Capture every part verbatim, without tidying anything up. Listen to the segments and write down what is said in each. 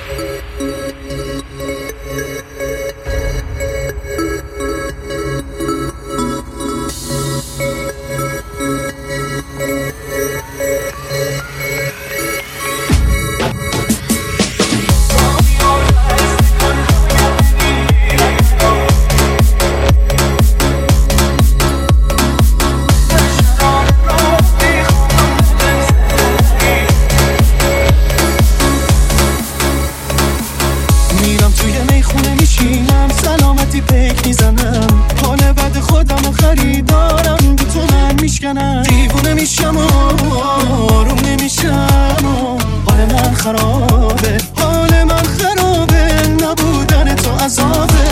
دیوونه میشم و آروم نمیشم و حال من خرابه حال من خرابه نبودن تو عذابه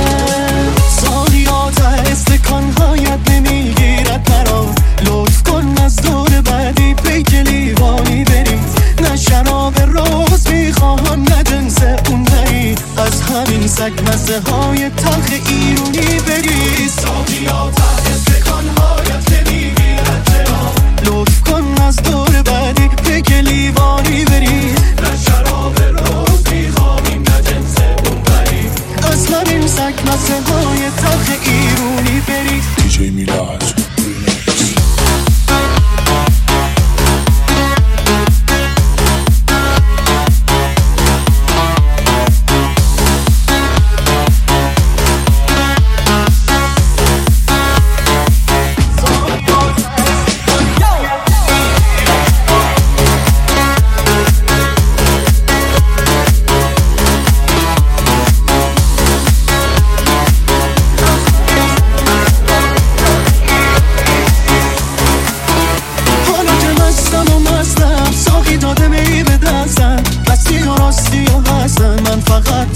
سالیات استکانهایت نمیگیرد مرا لطف کن از دور بعدی پیک لیوانی بری نه شراب روز میخواهم نه جنس اون بری از همین سگ مزه های تلخ ایرونی بری سالیات استکانهایت نمیگیرد لطف کن از دور بعدی پیک لیوانی بری نه شراب روز میخواهیم نه جنس اون بری از همین سگ مزه های تلخ ایرونی بری دیجی میلاد فقط